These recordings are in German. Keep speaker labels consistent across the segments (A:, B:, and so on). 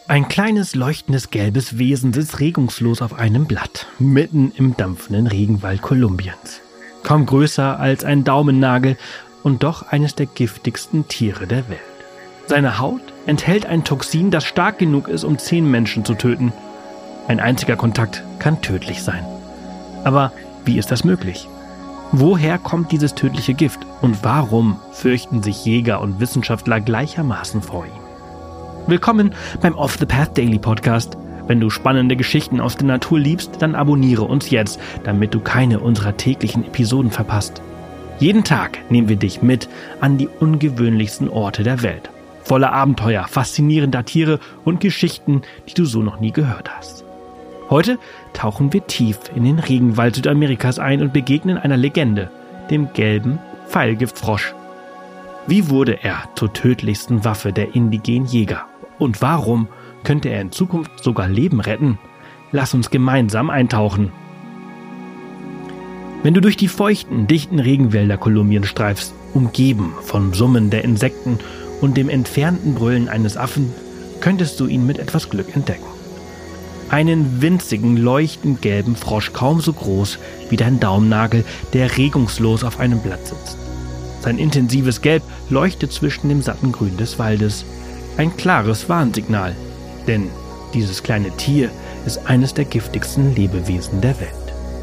A: Ein kleines, leuchtendes, gelbes Wesen sitzt regungslos auf einem Blatt, mitten im dampfenden Regenwald Kolumbiens. Kaum größer als ein Daumennagel und doch eines der giftigsten Tiere der Welt. Seine Haut enthält ein Toxin, das stark genug ist, um 10 Menschen zu töten. Ein einziger Kontakt kann tödlich sein. Aber wie ist das möglich? Woher kommt dieses tödliche Gift und warum fürchten sich Jäger und Wissenschaftler gleichermaßen vor ihm? Willkommen beim Off the Path Daily Podcast. Wenn du spannende Geschichten aus der Natur liebst, dann abonniere uns jetzt, damit du keine unserer täglichen Episoden verpasst. Jeden Tag nehmen wir dich mit an die ungewöhnlichsten Orte der Welt. Voller Abenteuer, faszinierender Tiere und Geschichten, die du so noch nie gehört hast. Heute tauchen wir tief in den Regenwald Südamerikas ein und begegnen einer Legende, dem gelben Pfeilgiftfrosch. Wie wurde er zur tödlichsten Waffe der indigenen Jäger? Und warum könnte er in Zukunft sogar Leben retten? Lass uns gemeinsam eintauchen. Wenn du durch die feuchten, dichten Regenwälder Kolumbiens streifst, umgeben vom Summen der Insekten und dem entfernten Brüllen eines Affen, könntest du ihn mit etwas Glück entdecken. Einen winzigen, leuchtend gelben Frosch, kaum so groß wie dein Daumennagel, der regungslos auf einem Blatt sitzt. Sein intensives Gelb leuchtet zwischen dem satten Grün des Waldes. Ein klares Warnsignal, denn dieses kleine Tier ist eines der giftigsten Lebewesen der Welt.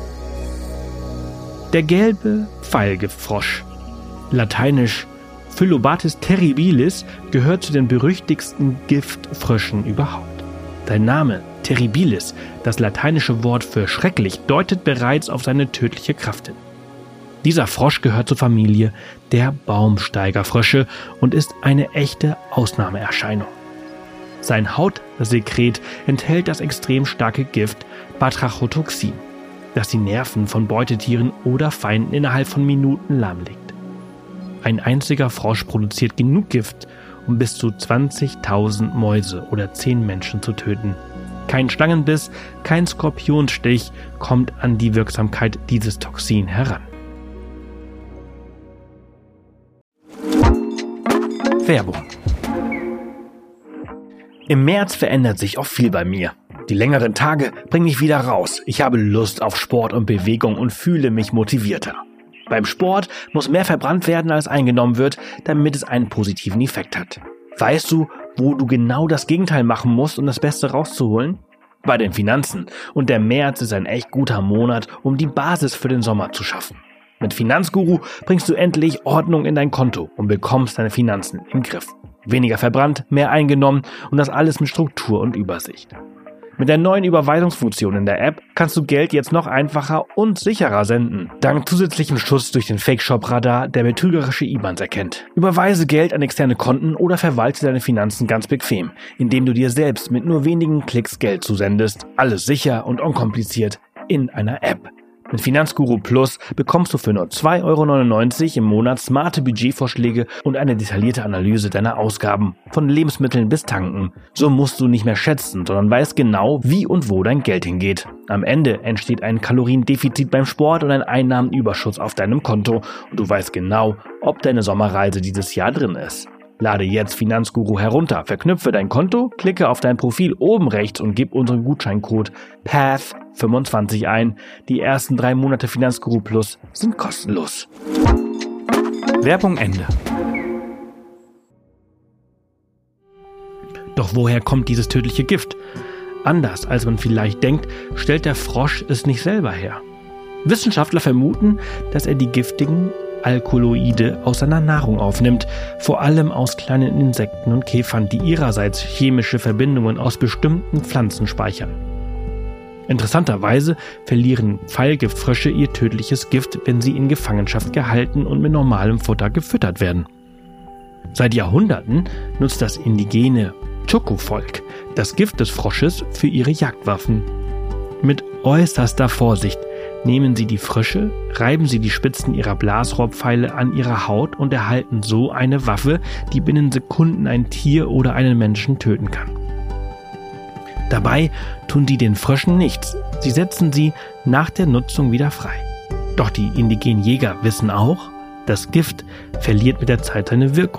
A: Der gelbe Pfeilgiftfrosch, lateinisch Phyllobates terribilis, gehört zu den berüchtigsten Giftfröschen überhaupt. Sein Name, terribilis, das lateinische Wort für schrecklich, deutet bereits auf seine tödliche Kraft hin. Dieser Frosch gehört zur Familie der Baumsteigerfrösche und ist eine echte Ausnahmeerscheinung. Sein Hautsekret enthält das extrem starke Gift Batrachotoxin, das die Nerven von Beutetieren oder Feinden innerhalb von Minuten lahmlegt. Ein einziger Frosch produziert genug Gift, um bis zu 20.000 Mäuse oder 10 Menschen zu töten. Kein Schlangenbiss, kein Skorpionstich kommt an die Wirksamkeit dieses Toxin heran. Werbung. Im März verändert sich oft viel bei mir. Die längeren Tage bringen mich wieder raus. Ich habe Lust auf Sport und Bewegung und fühle mich motivierter. Beim Sport muss mehr verbrannt werden, als eingenommen wird, damit es einen positiven Effekt hat. Weißt du, wo du genau das Gegenteil machen musst, um das Beste rauszuholen? Bei den Finanzen. Und der März ist ein echt guter Monat, um die Basis für den Sommer zu schaffen. Mit Finanzguru bringst du endlich Ordnung in dein Konto und bekommst deine Finanzen im Griff. Weniger verbrannt, mehr eingenommen und das alles mit Struktur und Übersicht. Mit der neuen Überweisungsfunktion in der App kannst du Geld jetzt noch einfacher und sicherer senden. Dank zusätzlichem Schutz durch den Fake-Shop-Radar, der betrügerische IBANs erkennt. Überweise Geld an externe Konten oder verwalte deine Finanzen ganz bequem, indem du dir selbst mit nur wenigen Klicks Geld zusendest. Alles sicher und unkompliziert in einer App. Mit Finanzguru Plus bekommst du für nur 2,99 € im Monat smarte Budgetvorschläge und eine detaillierte Analyse deiner Ausgaben, von Lebensmitteln bis Tanken. So musst du nicht mehr schätzen, sondern weißt genau, wie und wo dein Geld hingeht. Am Ende entsteht ein Kaloriendefizit beim Sport und ein Einnahmenüberschuss auf deinem Konto und du weißt genau, ob deine Sommerreise dieses Jahr drin ist. Lade jetzt Finanzguru herunter, verknüpfe dein Konto, klicke auf dein Profil oben rechts und gib unseren Gutscheincode PATH25 ein. Die ersten 3 Monate Finanzguru Plus sind kostenlos. Werbung Ende. Doch woher kommt dieses tödliche Gift? Anders als man vielleicht denkt, stellt der Frosch es nicht selber her. Wissenschaftler vermuten, dass er die giftigen Alkaloide aus seiner Nahrung aufnimmt, vor allem aus kleinen Insekten und Käfern, die ihrerseits chemische Verbindungen aus bestimmten Pflanzen speichern. Interessanterweise verlieren Pfeilgiftfrösche ihr tödliches Gift, wenn sie in Gefangenschaft gehalten und mit normalem Futter gefüttert werden. Seit Jahrhunderten nutzt das indigene Choco-Volk das Gift des Frosches für ihre Jagdwaffen. Mit äußerster Vorsicht nehmen sie die Frösche, reiben sie die Spitzen ihrer Blasrohrpfeile an ihre Haut und erhalten so eine Waffe, die binnen Sekunden ein Tier oder einen Menschen töten kann. Dabei tun sie den Fröschen nichts, sie setzen sie nach der Nutzung wieder frei. Doch die indigenen Jäger wissen auch, das Gift verliert mit der Zeit seine Wirkung.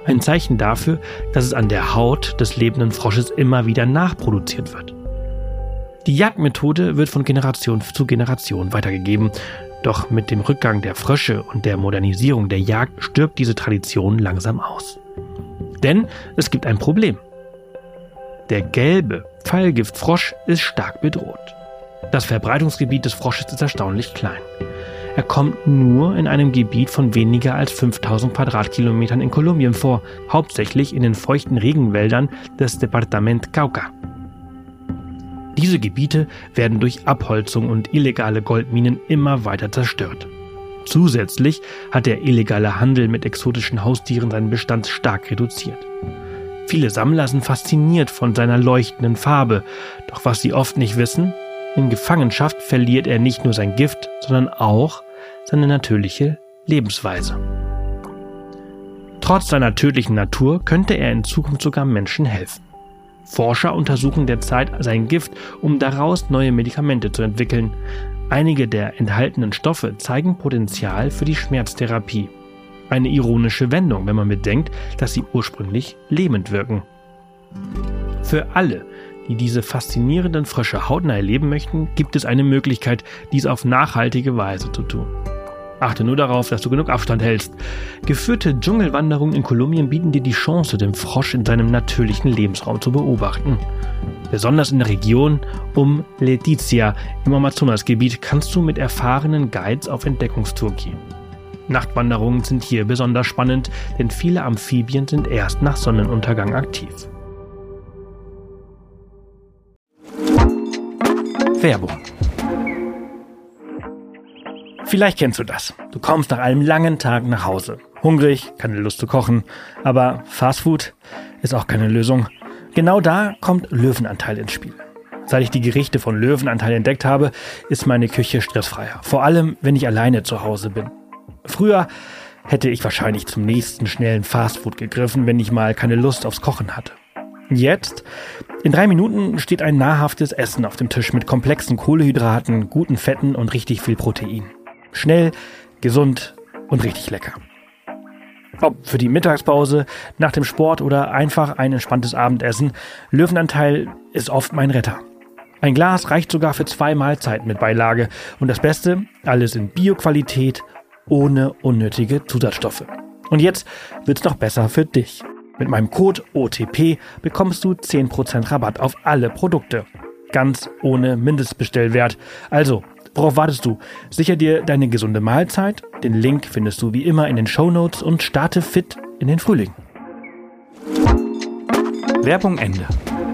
A: Ein Zeichen dafür, dass es an der Haut des lebenden Frosches immer wieder nachproduziert wird. Die Jagdmethode wird von Generation zu Generation weitergegeben, doch mit dem Rückgang der Frösche und der Modernisierung der Jagd stirbt diese Tradition langsam aus. Denn es gibt ein Problem. Der gelbe Pfeilgiftfrosch ist stark bedroht. Das Verbreitungsgebiet des Frosches ist erstaunlich klein. Er kommt nur in einem Gebiet von weniger als 5000 Quadratkilometern in Kolumbien vor, hauptsächlich in den feuchten Regenwäldern des Departement Cauca. Diese Gebiete werden durch Abholzung und illegale Goldminen immer weiter zerstört. Zusätzlich hat der illegale Handel mit exotischen Haustieren seinen Bestand stark reduziert. Viele Sammler sind fasziniert von seiner leuchtenden Farbe, doch was sie oft nicht wissen, in Gefangenschaft verliert er nicht nur sein Gift, sondern auch seine natürliche Lebensweise. Trotz seiner tödlichen Natur könnte er in Zukunft sogar Menschen helfen. Forscher untersuchen derzeit sein Gift, um daraus neue Medikamente zu entwickeln. Einige der enthaltenen Stoffe zeigen Potenzial für die Schmerztherapie. Eine ironische Wendung, wenn man bedenkt, dass sie ursprünglich lähmend wirken. Für alle, die diese faszinierenden Frösche hautnah erleben möchten, gibt es eine Möglichkeit, dies auf nachhaltige Weise zu tun. Achte nur darauf, dass du genug Abstand hältst. Geführte Dschungelwanderungen in Kolumbien bieten dir die Chance, den Frosch in seinem natürlichen Lebensraum zu beobachten. Besonders in der Region um Letizia im Amazonasgebiet kannst du mit erfahrenen Guides auf Entdeckungstour gehen. Nachtwanderungen sind hier besonders spannend, denn viele Amphibien sind erst nach Sonnenuntergang aktiv. Werbung. Vielleicht kennst du das. Du kommst nach einem langen Tag nach Hause. Hungrig, keine Lust zu kochen. Aber Fastfood ist auch keine Lösung. Genau da kommt Löwenanteil ins Spiel. Seit ich die Gerichte von Löwenanteil entdeckt habe, ist meine Küche stressfreier. Vor allem, wenn ich alleine zu Hause bin. Früher hätte ich wahrscheinlich zum nächsten schnellen Fastfood gegriffen, wenn ich mal keine Lust aufs Kochen hatte. Jetzt, in 3 Minuten, steht ein nahrhaftes Essen auf dem Tisch mit komplexen Kohlenhydraten, guten Fetten und richtig viel Protein. Schnell, gesund und richtig lecker. Ob für die Mittagspause, nach dem Sport oder einfach ein entspanntes Abendessen, Löwenanteil ist oft mein Retter. Ein Glas reicht sogar für 2 Mahlzeiten mit Beilage. Und das Beste, alles in Bio-Qualität, ohne unnötige Zusatzstoffe. Und jetzt wird's noch besser für dich. Mit meinem Code OTP bekommst du 10% Rabatt auf alle Produkte. Ganz ohne Mindestbestellwert. Also, worauf wartest du? Sicher dir deine gesunde Mahlzeit. Den Link findest du wie immer in den Shownotes und starte fit in den Frühling.
B: Werbung Ende.